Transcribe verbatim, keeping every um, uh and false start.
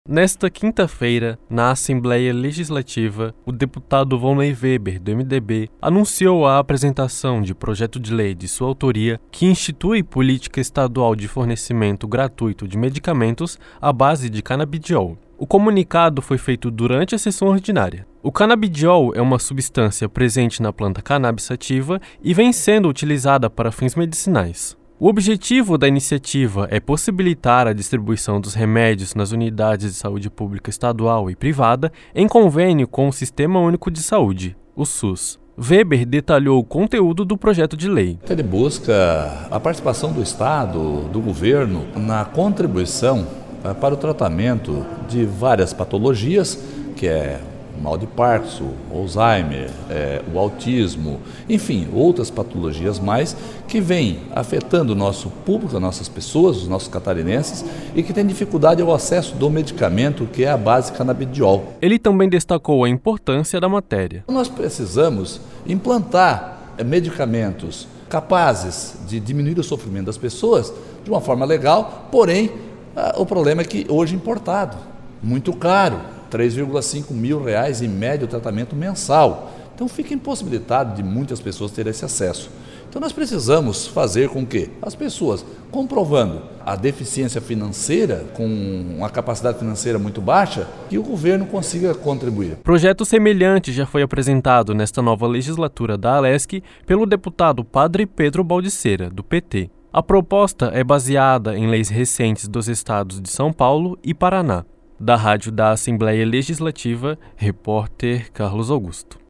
Nesta quinta-feira, na Assembleia Legislativa, o deputado Volney Weber, do M D B, anunciou a apresentação de projeto de lei de sua autoria que institui política estadual de fornecimento gratuito de medicamentos à base de canabidiol. O comunicado foi feito durante a sessão ordinária. O canabidiol é uma substância presente na planta cannabis sativa e vem sendo utilizada para fins medicinais. O objetivo da iniciativa é possibilitar a distribuição dos remédios nas unidades de saúde pública estadual e privada em convênio com o Sistema Único de Saúde, o SUS. Weber detalhou o conteúdo do projeto de lei. Ele busca a participação do Estado, do governo, na contribuição para o tratamento de várias patologias, que é o mal de Parkinson, o Alzheimer, é, o autismo, enfim, outras patologias mais que vêm afetando o nosso público, as nossas pessoas, os nossos catarinenses e que têm dificuldade ao acesso do medicamento que é a base canabidiol. Ele também destacou a importância da matéria. Nós precisamos implantar medicamentos capazes de diminuir o sofrimento das pessoas de uma forma legal, porém, o problema é que hoje é importado, muito caro. três vírgula cinco mil reais em média o tratamento mensal. Então fica impossibilitado de muitas pessoas terem esse acesso. Então nós precisamos fazer com que as pessoas, comprovando a deficiência financeira, com uma capacidade financeira muito baixa, que o governo consiga contribuir. Projeto semelhante já foi apresentado nesta nova legislatura da Alesc pelo deputado Padre Pedro Baldiceira, do P T. A proposta é baseada em leis recentes dos estados de São Paulo e Paraná. Da Rádio da Assembleia Legislativa, repórter Carlos Augusto.